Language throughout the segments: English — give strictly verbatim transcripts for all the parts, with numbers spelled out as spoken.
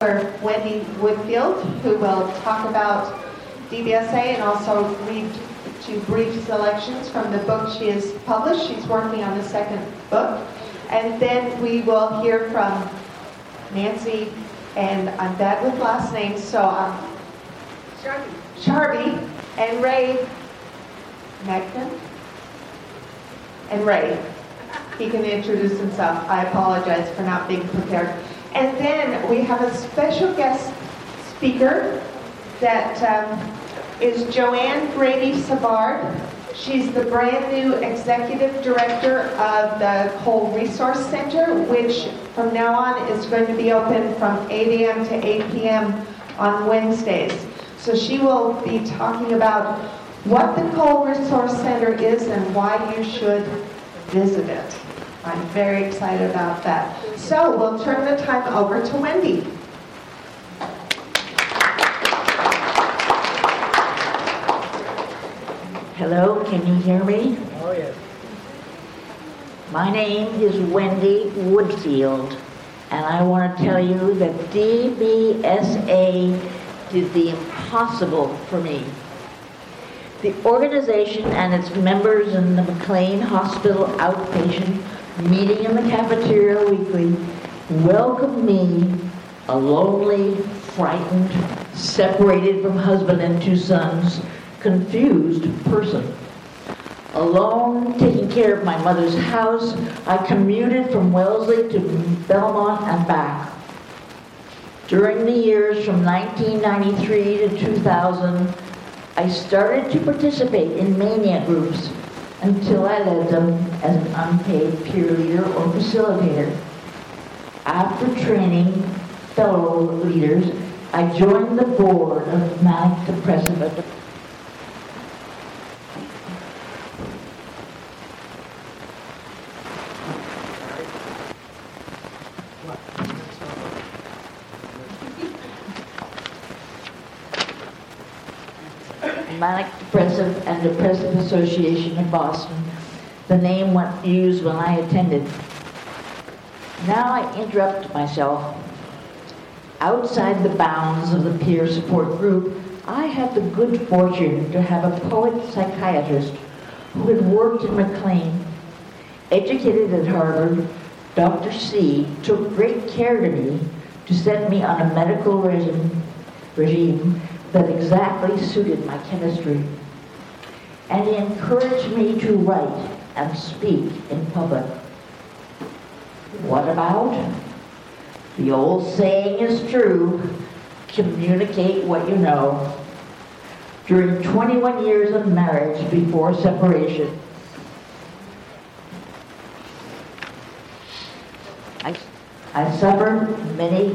Wendy Woodfield, who will talk about D B S A and also read two brief selections from the book she has published. She's working on the second book. And then we will hear from Nancy, and I'm bad with last names, so um, Sharby. Sharby and Ray Magnan. And Ray. He can introduce himself. I apologize for not being prepared. And then we have a special guest speaker that um, is Joanne Brady Savard. She's the brand new executive director of the Cole Resource Center, which from now on is going to be open from eight a.m. to eight p.m. on Wednesdays. So she will be talking about what the Cole Resource Center is and why you should visit it. I'm very excited about that. So we'll turn the time over to Wendy. Hello, can you hear me? Oh, yes. My name is Wendy Woodfield, and I want to tell you that D B S A did the impossible for me. The organization and its members in the McLean Hospital outpatient meeting in the cafeteria weekly welcomed me, a lonely, frightened, separated from husband and two sons, confused person. Alone, taking care of my mother's house, I commuted from Wellesley to Belmont and back. During the years from nineteen ninety-three to two thousand, I started to participate in mania groups until I led them as an unpaid peer leader or facilitator. After training fellow leaders, I joined the board of Manic Depressive and Manic Depressive and Depressive Association in Boston. The name was used when I attended. Now I interrupt myself. Outside the bounds of the peer support group, I had the good fortune to have a poet psychiatrist who had worked in McLean. Educated at Harvard, Doctor C took great care to me to set me on a medical regime, regime that exactly suited my chemistry. And he encouraged me to write and speak in public. What about? The old saying is true, communicate what you know. During twenty-one years of marriage before separation, I, I suffered many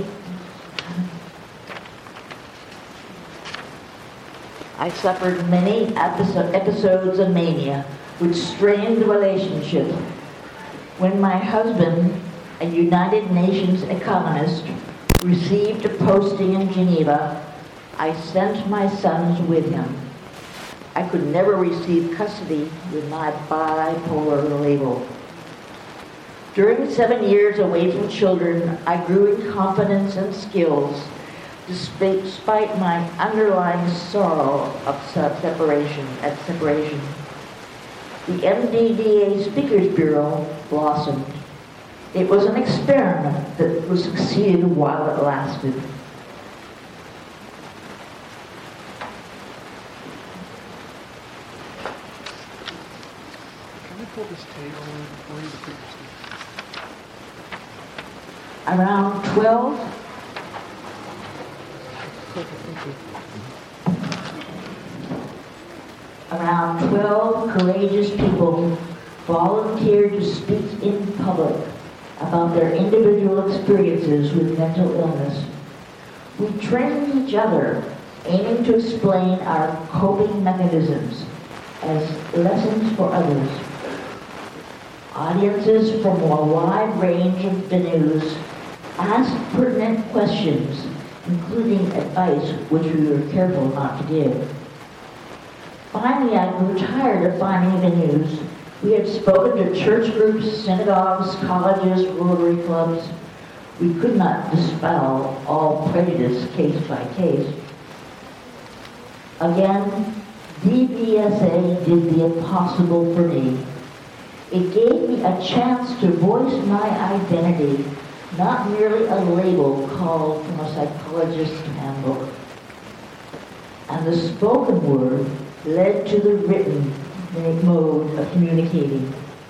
I suffered many episo- episodes of mania, which strained the relationship. When my husband, a United Nations economist, received a posting in Geneva, I sent my sons with him. I could never receive custody with my bipolar label. During seven years away from children, I grew in confidence and skills, despite my underlying sorrow of separation, at separation. The M D D A Speakers Bureau blossomed. It was an experiment that was succeeded while it lasted. Can we pull this table in? Where are the previous Around twelve, around twelve courageous people volunteered to speak in public about their individual experiences with mental illness. We trained each other, aiming to explain our coping mechanisms as lessons for others. Audiences from a wide range of venues asked pertinent questions, including advice which we were careful not to give. Finally, I grew tired of finding venues. We had spoken to church groups, synagogues, colleges, Rotary clubs. We could not dispel all prejudice case by case. Again, D B S A did the impossible for me. It gave me a chance to voice my identity, not merely a label called from a psychologist's handbook. And the spoken word led to the written mode of communicating.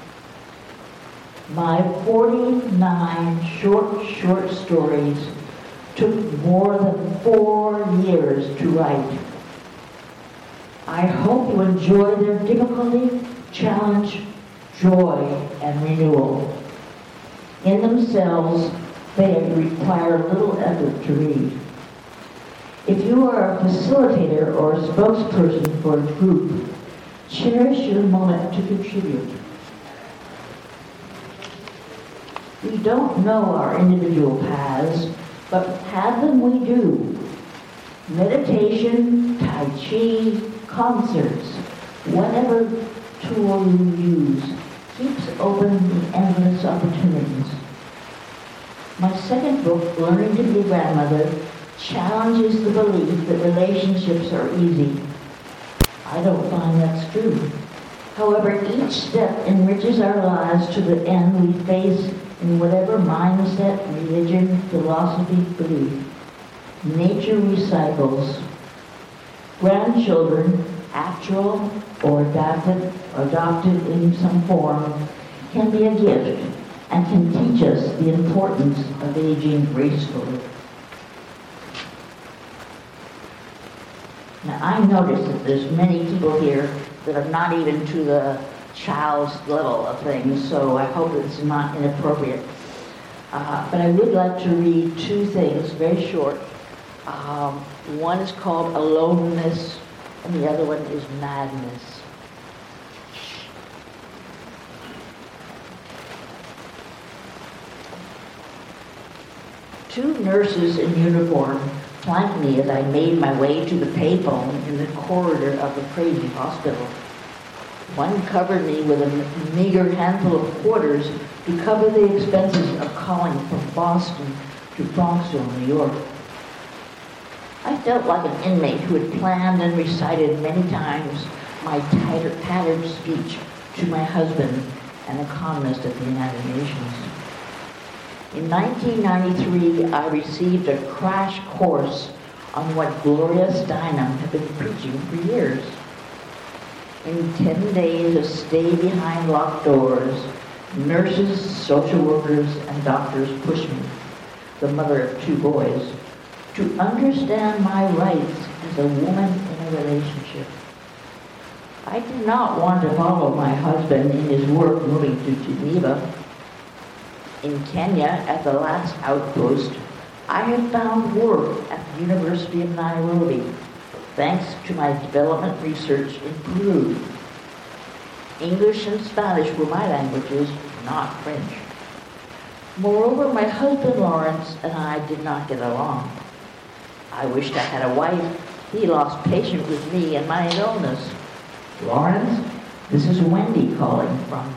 My forty-nine short, short stories took more than four years to write. I hope you enjoy their difficulty, challenge, joy, and renewal. In themselves, they require little effort to read. If you are a facilitator or a spokesperson for a group, cherish your moment to contribute. We don't know our individual paths, but have them we do. Meditation, Tai Chi, concerts, whatever tool you use, keeps open the endless opportunities. My second book, Learning to be a Grandmother, challenges the belief that relationships are easy. I don't find that's true. However, each step enriches our lives to the end we face in whatever mindset, religion, philosophy, belief. Nature recycles. Grandchildren, actual or adapted, adopted in some form, can be a gift and can teach us the importance of aging gracefully. Now, I notice that there's many people here that are not even to the child's level of things, so I hope it's not inappropriate. Uh, but I would like to read two things, very short. Um, one is called Aloneness, and the other one is Madness. Two nurses in uniform flanked me as I made my way to the payphone in the corridor of the crazy hospital. One covered me with a meager handful of quarters to cover the expenses of calling from Boston to Bronxville, New York. I felt like an inmate who had planned and recited many times my tattered, tattered speech to my husband, an economist at the United Nations. In nineteen ninety-three, I received a crash course on what Gloria Steinem had been preaching for years. In ten days of stay behind locked doors, nurses, social workers, and doctors pushed me, the mother of two boys, to understand my rights as a woman in a relationship. I did not want to follow my husband in his work moving to Geneva. In Kenya, at the last outpost, I had found work at the University of Nairobi, thanks to my development research in Peru. English and Spanish were my languages, not French. Moreover, my husband Lawrence and I did not get along. I wished I had a wife. He lost patience with me and my illness. Lawrence, this is Wendy calling from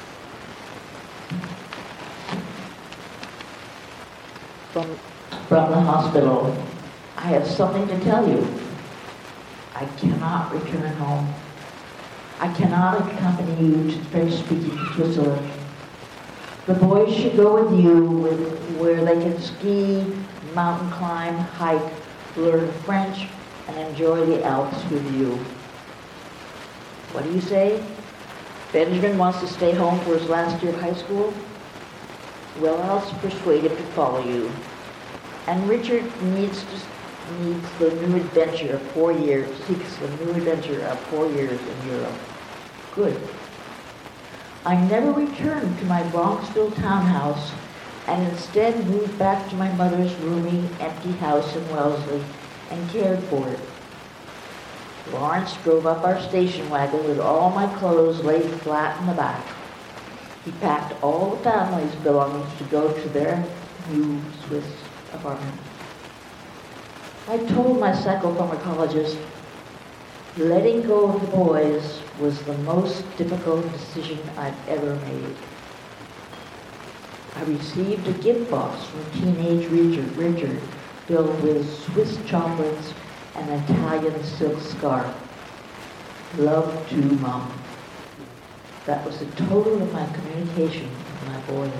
From, from the hospital. I have something to tell you. I cannot return home. I cannot accompany you to French-speaking Switzerland. The boys should go with you with, where they can ski, mountain climb, hike, learn French, and enjoy the Alps with you. What do you say? Benjamin wants to stay home for his last year of high school? Well, I'll persuade him to follow you. And Richard needs to, needs the new adventure of four years, seeks the new adventure of four years in Europe. Good. I never returned to my Bronxville townhouse and instead moved back to my mother's roomy, empty house in Wellesley and cared for it. Lawrence drove up our station wagon with all my clothes laid flat in the back. He packed all the family's belongings to go to their new Swiss apartment. I told my psychopharmacologist, letting go of the boys was the most difficult decision I've ever made. I received a gift box from teenage Richard, Richard filled with Swiss chocolates and an Italian silk scarf. Love to Mom. That was the total of my communication with my boys.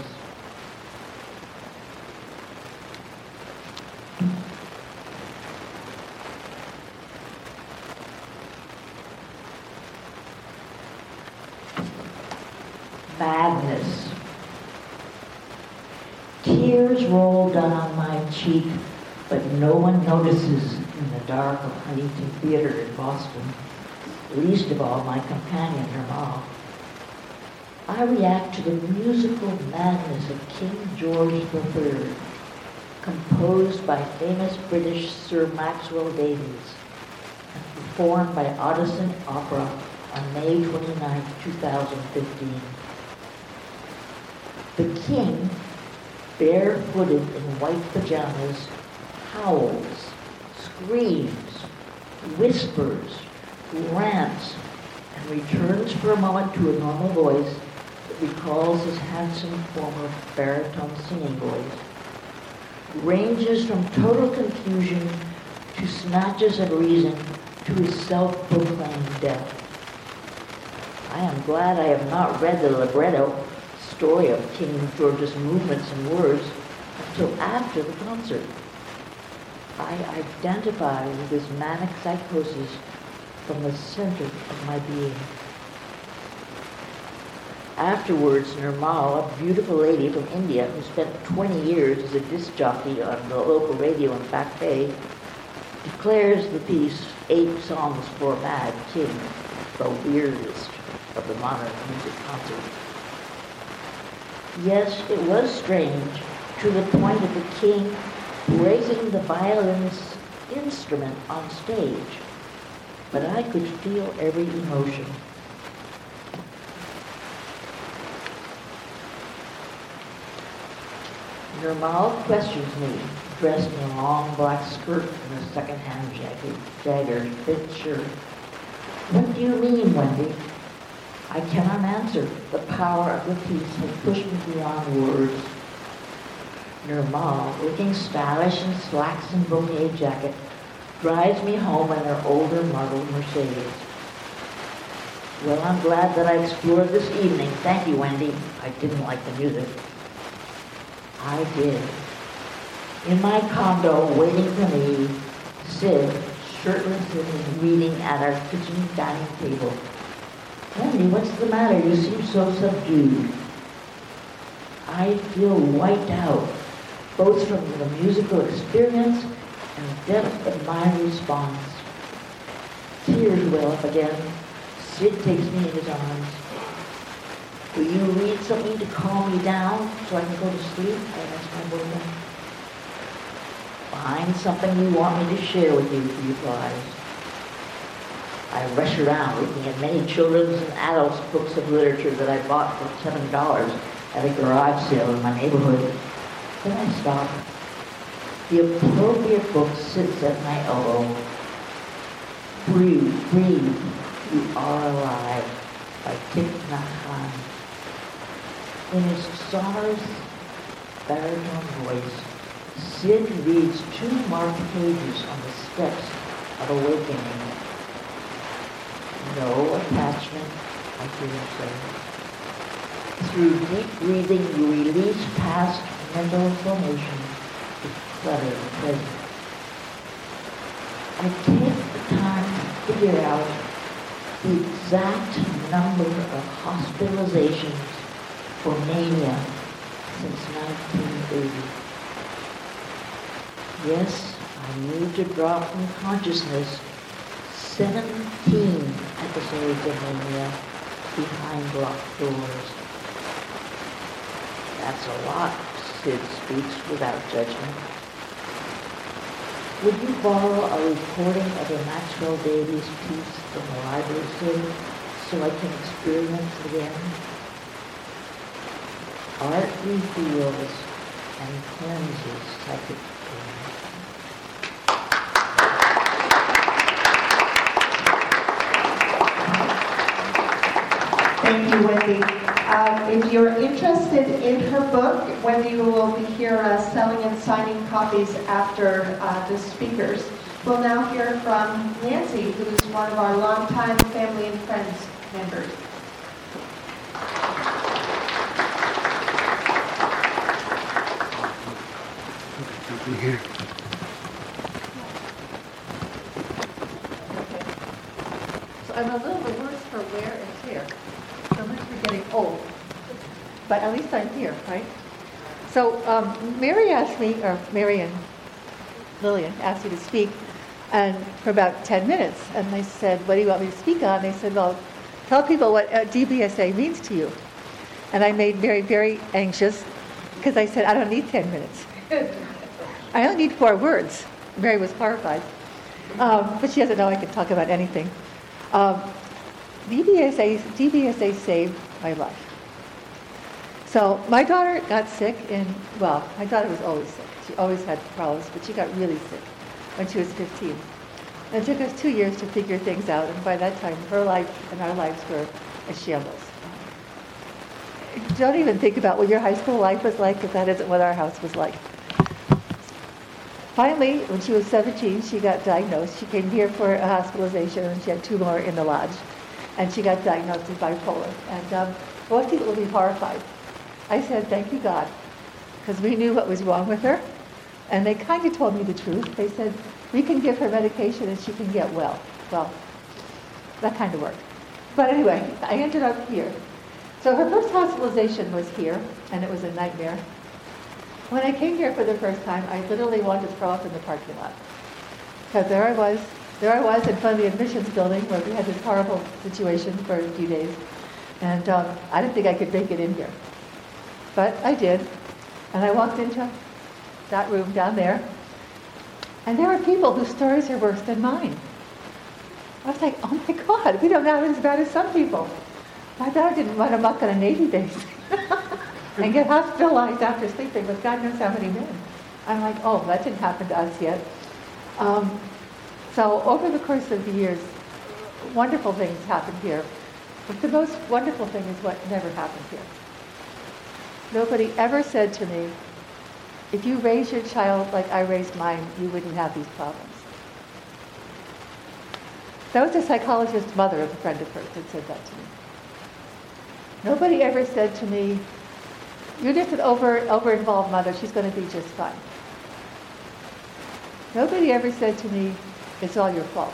Madness. Tears roll down my cheek, but no one notices in the dark of Huntington Theater in Boston, least of all my companion, her mom. I react to the musical madness of King George the Third, composed by famous British Sir Maxwell Davies, and performed by Audison Opera on May twenty-ninth, two thousand fifteen. The king, barefooted in white pajamas, howls, screams, whispers, rants, and returns for a moment to a normal voice that recalls his handsome former baritone singing voice, ranges from total confusion to snatches of reason to his self-proclaimed death. I am glad I have not read the libretto story of King George's movements and words until after the concert. I identify with his manic psychosis from the center of my being. Afterwards, Nirmal, a beautiful lady from India who spent twenty years as a disc jockey on the local radio in Back Bay, declares the piece Eight Songs for a Mad King the weirdest of the modern music concert. Yes, it was strange, to the point of the king raising the violin's instrument on stage, but I could feel every emotion. Nirmal questions me, dressed in a long black skirt and a second-hand jacket, jagger, fit shirt. What do you mean, Wendy? I cannot answer. The power of the piece had pushed me beyond words. Nirmal, looking stylish in slacks and brocade jacket, drives me home in her older model Mercedes. Well, I'm glad that I explored this evening. Thank you, Wendy. I didn't like the music. I did. In my condo, waiting for me, Sid, shirtless in his reading at our kitchen dining table. Wendy, what's the matter? You seem so subdued. I feel wiped out, both from the musical experience and the depth of my response. Tears well up again. Sid takes me in his arms. Will you read something to calm me down so I can go to sleep? I asked my boyfriend. Find something you want me to share with you, he replies. I rush around looking at many children's and adults' books of literature that I bought for seven dollars at a garage sale in my neighborhood. Then I stop. The appropriate book sits at my elbow. Breathe, breathe, you are alive, by Thich Nhat Hanh. In his sonorous baritone voice, Sid reads two marked pages on the steps of awakening. No attachment, I hear him say. Through deep breathing, you release past mental formation to clutter the present. I take the time to figure out the exact number of hospitalizations for mania since nineteen eighty. Yes, I need to draw from consciousness seventeen episodes of mania behind locked doors. That's a lot, Sid speaks without judgment. Would you borrow a recording of a Maxwell Davies piece from the library, Sid, so I can experience it again? Art reveals and cleanses psychic pain. Thank you, Wendy. Uh, if you're interested in her book, Wendy will be here uh, selling and signing copies after uh, the speakers. We'll now hear from Nancy, who is one of our longtime family and friends members. Here. So I'm a little the worse for wear and tear. So much for getting old. But at least I'm here, right? So um, Mary asked me, or Marion, Lillian asked me to speak and for about ten minutes. And I said, what do you want me to speak on? They said, well, tell people what uh, D B S A means to you. And I made Mary very anxious because I said, I don't need ten minutes. I only need four words. Mary was horrified. Um, but she doesn't know I can talk about anything. Um, D B S A, D B S A saved my life. So my daughter got sick in, well, my daughter was always sick. She always had problems, but she got really sick when she was fifteen. And it took us two years to figure things out, and by that time, her life and our lives were a shambles. Don't even think about what your high school life was like, because that isn't what our house was like. Finally, when she was seventeen, she got diagnosed. She came here for a hospitalization, and she had two more in the lodge. And she got diagnosed with bipolar. And um, most people would be horrified. I said, thank you, God, because we knew what was wrong with her. And they kind of told me the truth. They said, we can give her medication and she can get well. Well, that kind of worked. But anyway, I ended up here. So her first hospitalization was here, and it was a nightmare. When I came here for the first time, I literally wanted to throw up in the parking lot. Because there I was, there I was in front of the admissions building where we had this horrible situation for a few days. And um, I didn't think I could make it in here. But I did. And I walked into that room down there. And there were people whose stories are worse than mine. I was like, oh my God, we don't have it as bad as some people. My daughter didn't run amok on a Navy base and get hospitalized after sleeping with God knows how many men. I'm like, oh, that didn't happen to us yet. Um, so over the course of the years, wonderful things happened here. But the most wonderful thing is what never happened here. Nobody ever said to me, if you raise your child like I raised mine, you wouldn't have these problems. That was a psychologist's mother of a friend of hers that said that to me. Nobody ever said to me, you're just an over, over-involved mother, she's going to be just fine. Nobody ever said to me, it's all your fault.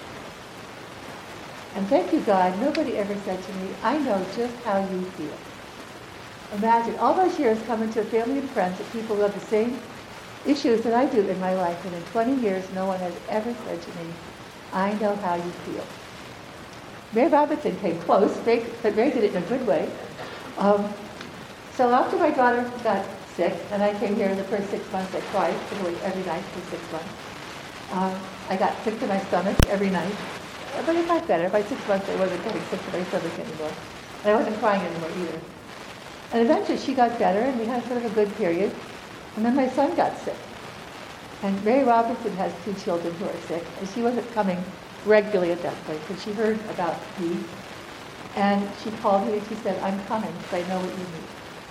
And thank you, God, nobody ever said to me, I know just how you feel. Imagine all those years coming to a family and friends of people who have the same issues that I do in my life, and in twenty years, no one has ever said to me, I know how you feel. Ray Robinson came close, Ray, but Ray did it in a good way. Um, so after my daughter got sick, and I came here in the first six months, I cried literally every night for six months. Um, I got sick to my stomach every night, but it got better. By six months, I wasn't getting sick to my stomach anymore. And I wasn't crying anymore either. And eventually she got better, and we had sort of a good period. And then my son got sick. And Ray Robinson has two children who are sick, and she wasn't coming regularly at that point, but she heard about me. And she called me and she said, I'm coming because I know what you need.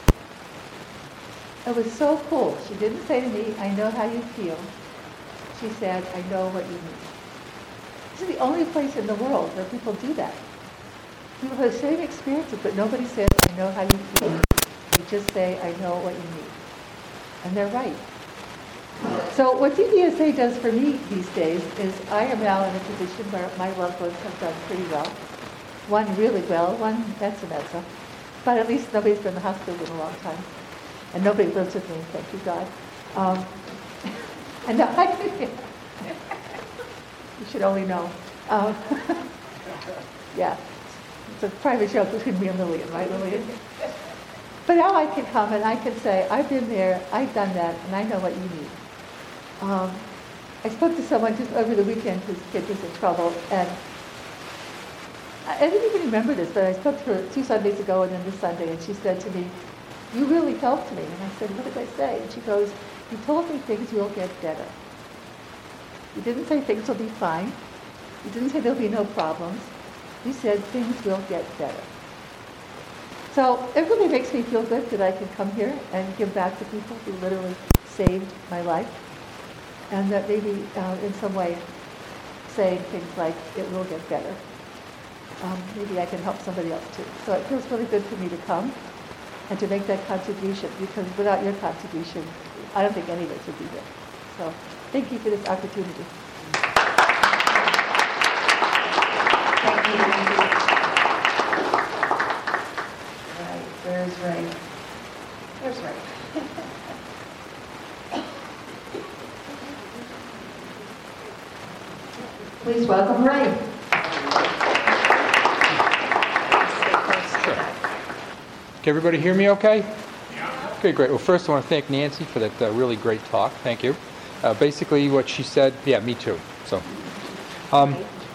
It was so cool. She didn't say to me, I know how you feel. She said, I know what you need. This is the only place in the world where people do that. People have the same experiences, but nobody says, I know how you feel. They just say, I know what you need. And they're right. So what D B S A does for me these days is I am now in a position where my loved ones have done pretty well. One really well, one mezza mezza. But at least nobody's been in the hospital in a long time. And nobody lives with me, thank you God. Um, and now I, you should only know. Um, yeah, it's a private joke between me and Lillian, right, Lillian? But now I can come and I can say, I've been there, I've done that, and I know what you need. Um, I spoke to someone just over the weekend whose kid was in trouble, and I didn't even remember this, but I spoke to her two Sundays ago and then this Sunday, and she said to me, you really helped me. And I said, what did I say? And she goes, you told me things will get better. You didn't say things will be fine. You didn't say there'll be no problems. You said things will get better. So it really makes me feel good that I can come here and give back to people who literally saved my life, and that maybe uh, in some way say things like, it will get better. Um, maybe I can help somebody else too. So it feels really good for me to come and to make that contribution, because without your contribution, I don't think any of us would be here. So thank you for this opportunity. Thank you, Wendy. Right, where's Ray? Where's Ray? Please welcome Ray. Can everybody hear me okay? Yeah. Okay, great. Well, first I want to thank Nancy for that uh, really great talk. Thank you. Uh, basically what she said, yeah, me too. So, um,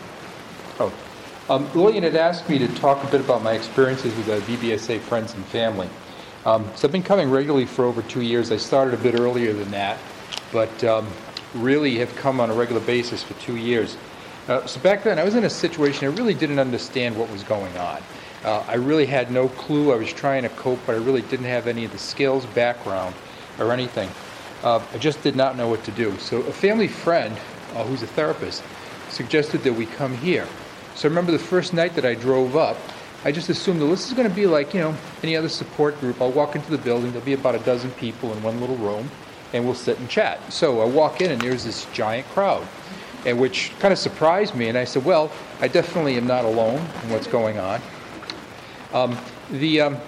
oh, um, Lillian had asked me to talk a bit about my experiences with uh, D B S A friends and family. Um, so I've been coming regularly for over two years. I started a bit earlier than that, but um, really have come on a regular basis for two years. Uh, so back then I was in a situation I really didn't understand what was going on. Uh, I really had no clue. I was trying to cope, but I really didn't have any of the skills, background, or anything. Uh, I just did not know what to do. So a family friend, uh, who's a therapist, suggested that we come here. So I remember the first night that I drove up, I just assumed that this is going to be like, you know, any other support group. I'll walk into the building, there'll be about a dozen people in one little room, and we'll sit and chat. So I walk in, and there's this giant crowd, and which kind of surprised me, and I said, well, I definitely am not alone in what's going on. Um, the um,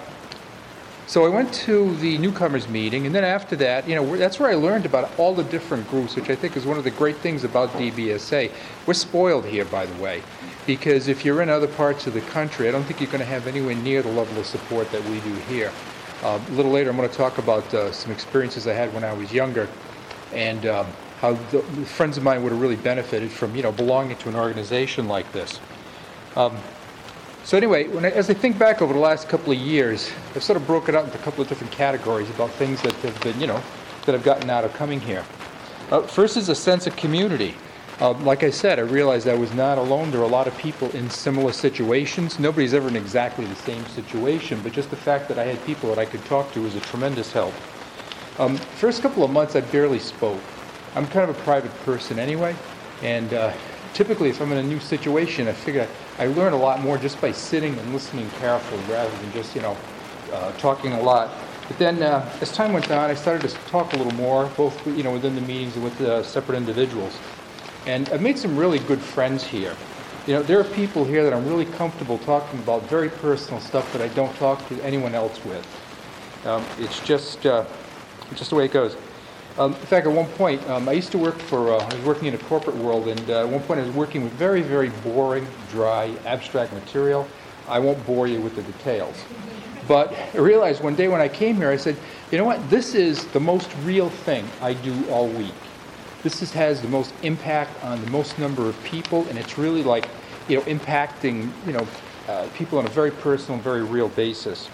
so I went to the newcomers meeting, and then after that, you know, that's where I learned about all the different groups, which I think is one of the great things about D B S A. We're spoiled here, by the way, because if you're in other parts of the country, I don't think you're going to have anywhere near the level of support that we do here. Uh, a little later, I'm going to talk about uh, some experiences I had when I was younger, and um, how the, the friends of mine would have really benefited from, you know, belonging to an organization like this. Um, So anyway, when I, as I think back over the last couple of years, I've sort of broken it out into a couple of different categories about things that have been, you know, that I've gotten out of coming here. Uh, first is a sense of community. Uh, like I said, I realized I was not alone. There are a lot of people in similar situations. Nobody's ever in exactly the same situation, but just the fact that I had people that I could talk to was a tremendous help. Um, first couple of months, I barely spoke. I'm kind of a private person anyway, and uh, typically if I'm in a new situation, I figure I learn a lot more just by sitting and listening carefully rather than just, you know, uh, talking a lot. But then uh, as time went on, I started to talk a little more, both, you know, within the meetings and with uh, separate individuals. And I've made some really good friends here. You know, there are people here that I'm really comfortable talking about very personal stuff that I don't talk to anyone else with. Um, it's just, uh, just the way it goes. Um, in fact, at one point, um, I used to work for, uh, I was working in a corporate world, and uh, at one point I was working with very, very boring, dry, abstract material. I won't bore you with the details. But I realized one day when I came here, I said, you know what, this is the most real thing I do all week. This is, has the most impact on the most number of people, and it's really like, you know, impacting, you know, uh, people on a very personal, very real basis.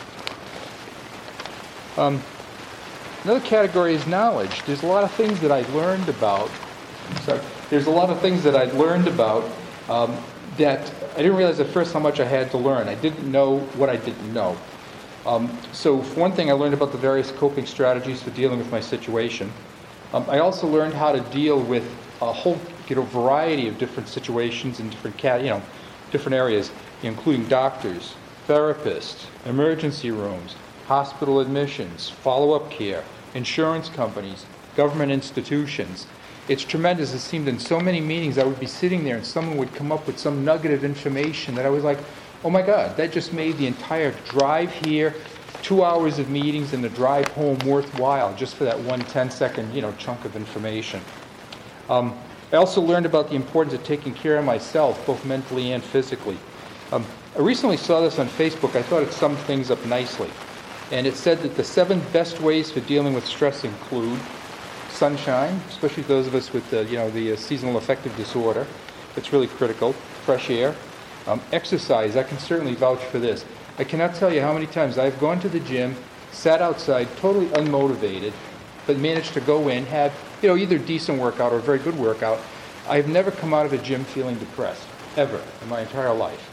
Um, Another category is knowledge. There's a lot of things that I learned about. Sorry. There's a lot of things that I learned about um, that I didn't realize at first how much I had to learn. I didn't know what I didn't know. Um, so for one thing, I learned about the various coping strategies for dealing with my situation. Um, I also learned how to deal with a whole, you know, variety of different situations in different, cat, you know, different areas, including doctors, therapists, emergency rooms, hospital admissions, follow-up care, insurance companies, government institutions. It's tremendous. It seemed in so many meetings I would be sitting there and someone would come up with some nugget of information that I was like, oh my God, that just made the entire drive here, two hours of meetings and the drive home worthwhile just for that one ten-second, you know, chunk of information. Um, I also learned about the importance of taking care of myself, both mentally and physically. Um, I recently saw this on Facebook. I thought it summed things up nicely. And it said that the seven best ways for dealing with stress include sunshine, especially those of us with the, you know, the uh, seasonal affective disorder. It's really critical. Fresh air. Um, exercise. I can certainly vouch for this. I cannot tell you how many times I've gone to the gym, sat outside, totally unmotivated, but managed to go in, had, you know, either decent workout or a very good workout. I've never come out of a gym feeling depressed, ever, in my entire life.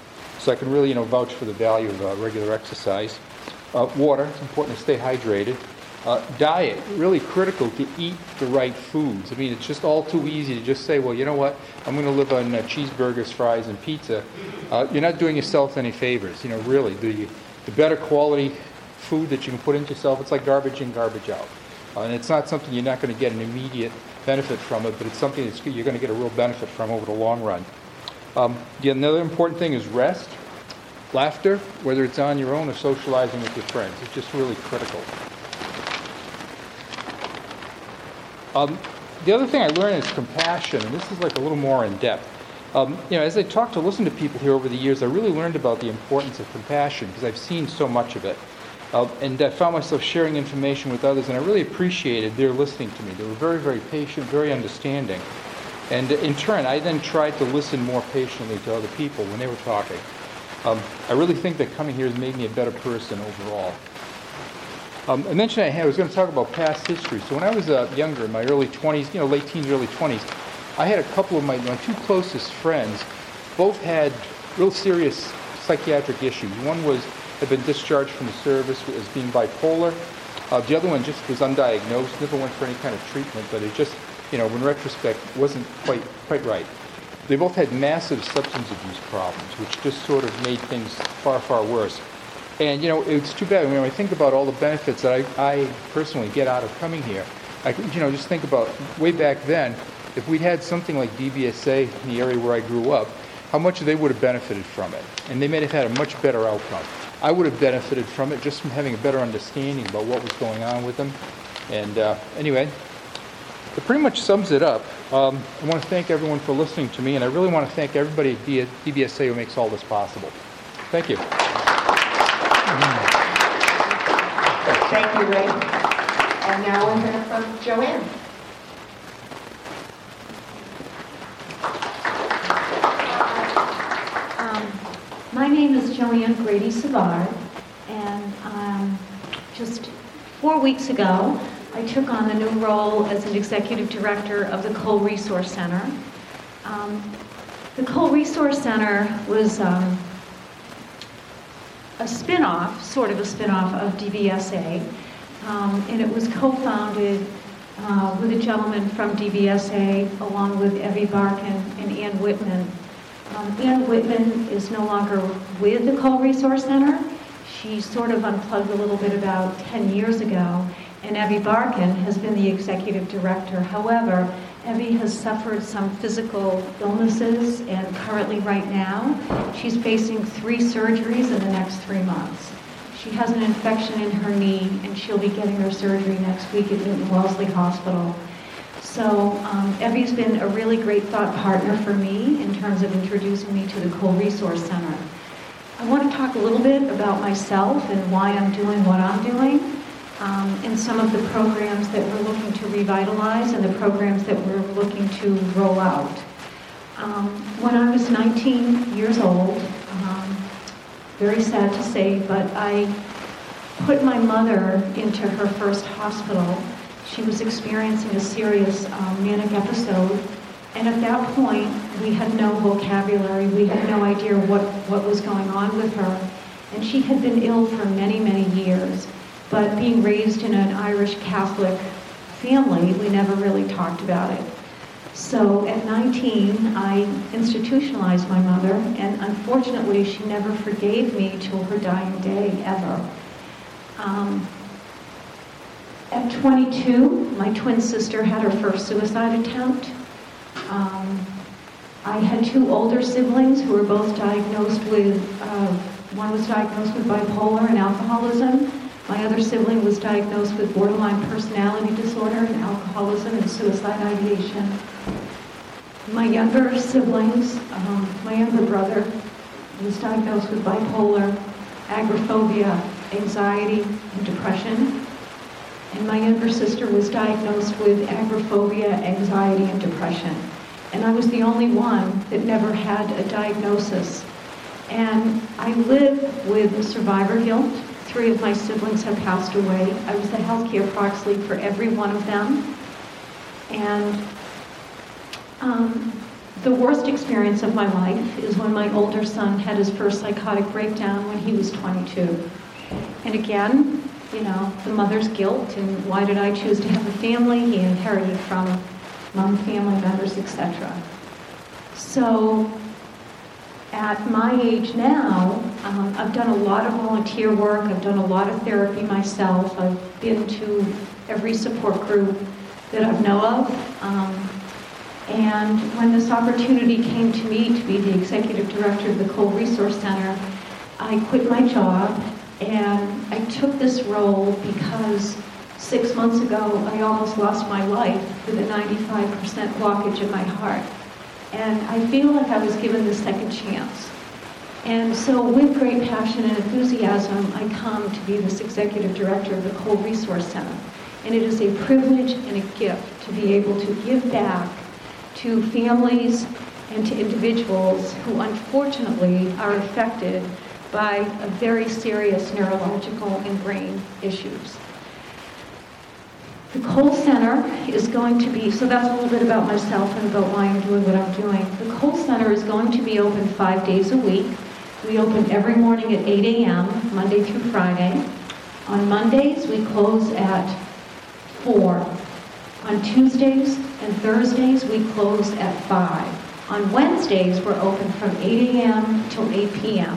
so I can really, you know, vouch for the value of uh, regular exercise. Uh, water, it's important to stay hydrated. Uh, diet, really critical to eat the right foods. I mean, it's just all too easy to just say, well, you know what, I'm going to live on uh, cheeseburgers, fries, and pizza. Uh, you're not doing yourself any favors. You know, really, the, the better quality food that you can put into yourself, it's like garbage in, garbage out. Uh, and it's not something you're not going to get an immediate benefit from it, but it's something that you're going to get a real benefit from over the long run. Um, yeah, another important thing is rest. Laughter, whether it's on your own or socializing with your friends, it's just really critical. Um, the other thing I learned is compassion, and this is like a little more in depth. Um, you know, as I talk to, listen to people here over the years, I really learned about the importance of compassion because I've seen so much of it. Uh, and I found myself sharing information with others, and I really appreciated their listening to me. They were very, very patient, very understanding. And in turn, I then tried to listen more patiently to other people when they were talking. Um, I really think that coming here has made me a better person overall. Um, I mentioned I, had, I was going to talk about past history. So when I was uh, younger, in my early twenties, you know, late teens, early twenties, I had a couple of my, my two closest friends. Both had real serious psychiatric issues. One was had been discharged from the service as being bipolar. Uh, the other one just was undiagnosed, never went for any kind of treatment, but it just, you know, in retrospect, wasn't quite quite right. They both had massive substance abuse problems, which just sort of made things far, far worse. And, you know, it's too bad. When I think about all the benefits that I, I personally get out of coming here, I, you know, just think about way back then, if we'd had something like D B S A in the area where I grew up, how much they would have benefited from it. And they may have had a much better outcome. I would have benefited from it just from having a better understanding about what was going on with them. And uh, anyway, it pretty much sums it up. Um, I want to thank everyone for listening to me, and I really want to thank everybody at D B S A who makes all this possible. Thank you. Thank you, Ray. And now we'll hear from Joanne. Um, my name is Joanne Grady Savard, and um, just four weeks ago, I took on the new role as an executive director of the Cole Resource Center. Um, the Cole Resource Center was um, a spin-off, sort of a spin-off of D B S A, um, and it was co-founded uh, with a gentleman from D B S A along with Evie Barkin and Ann Whitman. Um, Ann Whitman is no longer with the Cole Resource Center. She sort of unplugged a little bit about ten years ago, and Evie Barkin has been the executive director. However, Evie has suffered some physical illnesses, and currently right now, she's facing three surgeries in the next three months. She has an infection in her knee, and she'll be getting her surgery next week at Newton Wellesley Hospital. So um, Evie's been a really great thought partner for me in terms of introducing me to the Cole Resource Center. I want to talk a little bit about myself and why I'm doing what I'm doing. Um, and some of the programs that we're looking to revitalize and the programs that we're looking to roll out. Um, when I was nineteen years old, um, very sad to say, but I put my mother into her first hospital. She was experiencing a serious um, manic episode, and at that point, we had no vocabulary. We had no idea what, what was going on with her, and she had been ill for many, many years. But being raised in an Irish Catholic family, we never really talked about it. So at nineteen, I institutionalized my mother, and unfortunately, she never forgave me till her dying day, ever. Um, at twenty-two, my twin sister had her first suicide attempt. Um, I had two older siblings who were both diagnosed with, uh, one was diagnosed with bipolar and alcoholism. My other sibling was diagnosed with borderline personality disorder and alcoholism and suicide ideation. My younger siblings, um, my younger brother was diagnosed with bipolar, agoraphobia, anxiety, and depression. And my younger sister was diagnosed with agoraphobia, anxiety, and depression. And I was the only one that never had a diagnosis. And I live with survivor guilt. Three of my siblings have passed away. I was the healthcare proxy for every one of them. And um, the worst experience of my life is when my older son had his first psychotic breakdown when he was twenty-two. And again, you know, the mother's guilt and why did I choose to have a family? He inherited from mom, family members, et cetera. So at my age now, um, I've done a lot of volunteer work. I've done a lot of therapy myself. I've been to every support group that I know of. Um, and when this opportunity came to me to be the executive director of the Cole Resource Center, I quit my job and I took this role because six months ago I almost lost my life with a ninety-five percent blockage in my heart. And I feel like I was given the second chance. And so with great passion and enthusiasm, I come to be this executive director of the Cole Resource Center. And it is a privilege and a gift to be able to give back to families and to individuals who unfortunately are affected by a very serious neurological and brain issues. The Cole Center is going to be, so that's a little bit about myself and about why I'm doing what I'm doing. The Cole Center is going to be open five days a week. We open every morning at eight a.m., Monday through Friday. On Mondays, we close at four. On Tuesdays and Thursdays, we close at five. On Wednesdays, we're open from eight a.m. till eight p.m.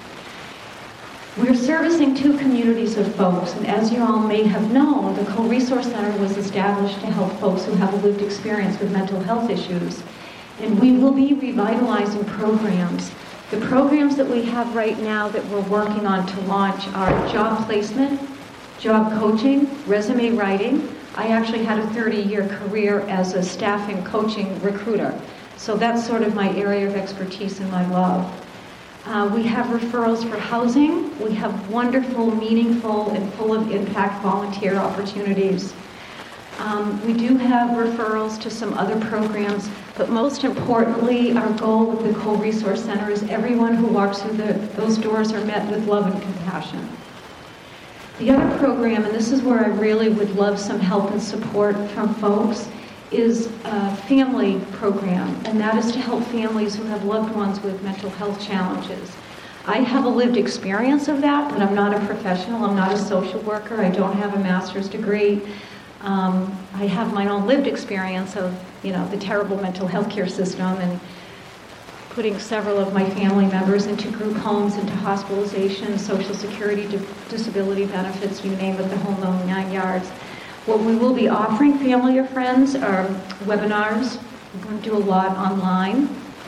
We're servicing two communities of folks, and as you all may have known, the Cole Resource Center was established to help folks who have a lived experience with mental health issues. And we will be revitalizing programs. The programs that we have right now that we're working on to launch are job placement, job coaching, resume writing. I actually had a thirty-year career as a staffing coaching recruiter. So that's sort of my area of expertise and my love. Uh, we have referrals for housing. We have wonderful, meaningful, and full of impact volunteer opportunities. Um, we do have referrals to some other programs, but most importantly, our goal with the Cole Resource Center is everyone who walks through the, those doors are met with love and compassion. The other program, and this is where I really would love some help and support from folks, is a family program, and that is to help families who have loved ones with mental health challenges. I have a lived experience of that, but I'm not a professional. I'm not a social worker. I don't have a master's degree. Um, I have my own lived experience of, you know, the terrible mental health care system and putting several of my family members into group homes, into hospitalization, social security, di- disability benefits, you name it, the whole nine yards. What we will be offering family or friends are webinars. We're going to do a lot online.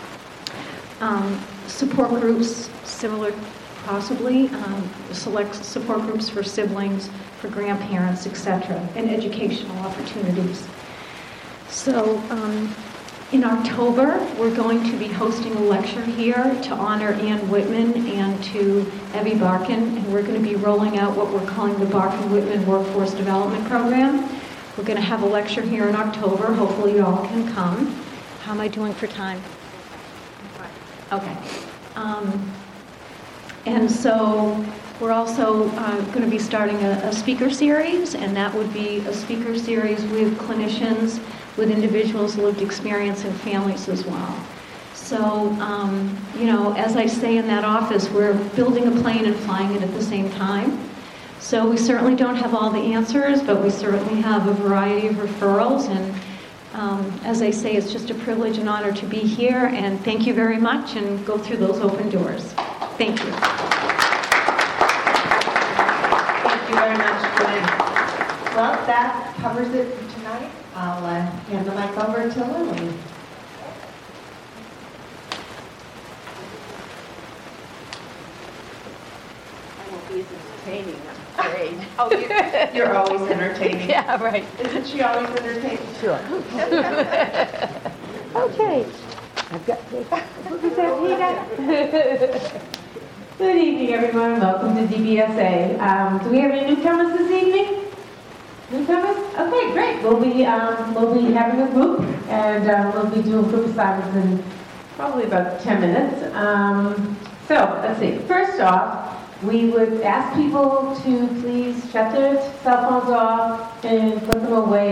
Um, support groups, similar possibly, um, select support groups for siblings, for grandparents, et cetera, and educational opportunities. So um, in October, we're going to be hosting a lecture here to honor Ann Whitman and to Evie Barkin, and we're going to be rolling out what we're calling the Barkin-Whitman Workforce Development Program. We're going to have a lecture here in October. Hopefully you all can come. How am I doing for time? Okay. Um, and so we're also uh, going to be starting a, a speaker series, and that would be a speaker series with clinicians, with individuals' lived experience and families as well. So, um, you know, as I say in that office, we're building a plane and flying it at the same time. So we certainly don't have all the answers, but we certainly have a variety of referrals. And um, as I say, it's just a privilege and honor to be here. And thank you very much, and go through those open doors. Thank you. Thank you very much, Gwen. Well, that covers it for tonight. I'll uh, hand the mic over to Lily. I won't be as entertaining, I'm afraid. Oh, you're, you're always entertaining. Yeah, right. Isn't she always entertaining? Sure. Okay. I've got to... Is that Peter? Good evening, everyone. Welcome to D B S A. Um, do we have any newcomers this evening? Newcomers? Okay, great. We'll be um, we'll be having a group, and um, we'll be doing group assignments in probably about ten minutes. Um, so let's see. First off, we would ask people to please shut their cell phones off and put them away